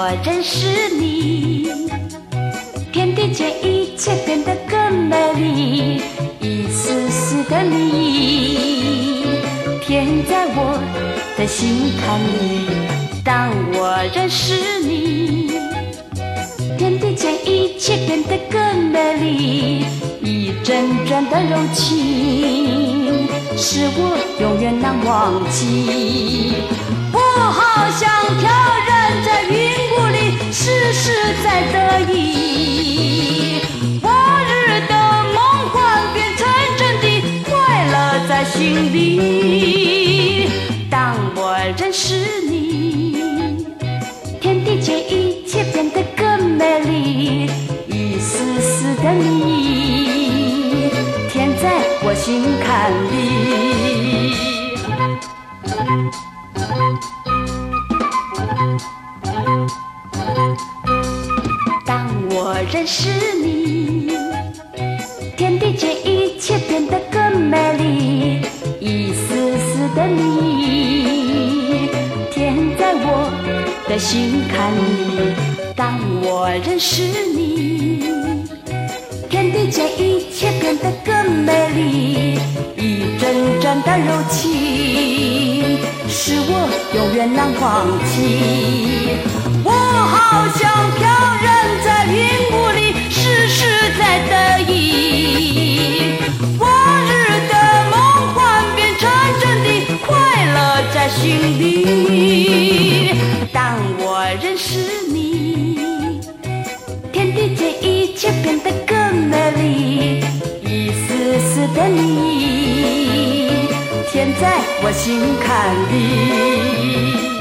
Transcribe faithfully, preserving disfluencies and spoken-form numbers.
我认识你，天地间一切变得更美丽，一丝丝的你，填在我的心坎里。当我认识你，天地间一切变得更美丽，一阵阵的柔情，是我永远难忘记。我好像飘然在云雾里，实实在得意。往日的梦幻变成真的快乐在心里。当我认识你，天地间一切变得更美丽，一丝丝的你，填在我心坎里。当我认识你，天地间一切变得更美丽，一丝丝的你，填在我的心坎里。当我认识你，天地间一切变得更美丽，一阵阵的柔情，是我永远难忘记。我好像飘然在云雾里，实实在得意。往日的梦幻变成真的快乐在心里。当我认识你，天地间一切变得更美丽，一丝丝的你，填在我心坎里。